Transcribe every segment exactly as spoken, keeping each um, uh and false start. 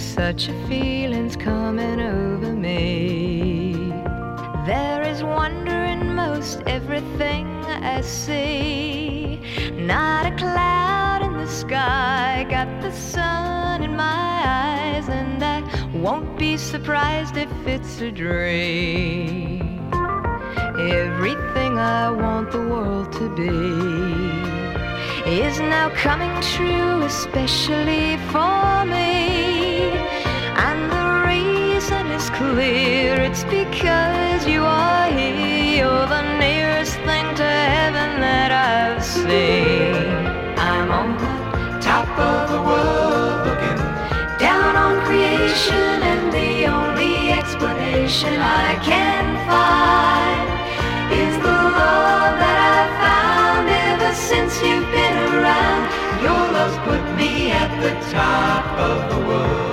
Such a feeling's coming over me. There is wonder in most everything I see. Not a cloud in the sky, got the sun in my eyes, and I won't be surprised if it's a dream. Everything I want the world to be is now coming true, especially for me. And the reason is clear, it's because you are here. You're the nearest thing to heaven that I've seen. I'm on the top of the world looking down on creation, and the only explanation I can find is the love that I've found ever since you've been around. Your love's put me at the top of the world.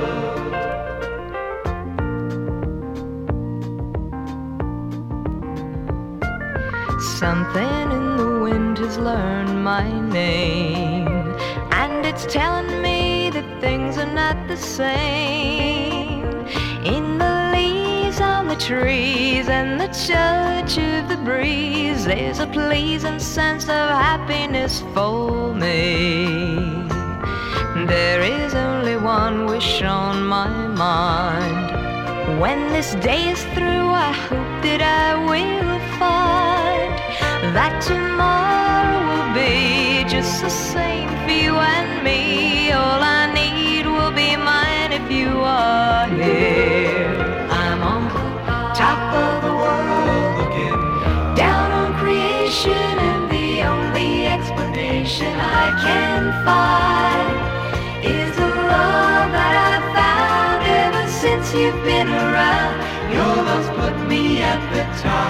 Something in the wind has learned my name, and it's telling me that things are not the same. In the leaves on the trees and the touch of the breeze, there's a pleasing sense of happiness for me. There is only one wish on my mind. When this day is through, I hope that I will find that tomorrow will be just the same for you and me. All I need will be mine if you are here. I'm on the top of the world looking down on creation, and the only explanation I can find is the love that I've found ever since you've been around. Your love's put me at the top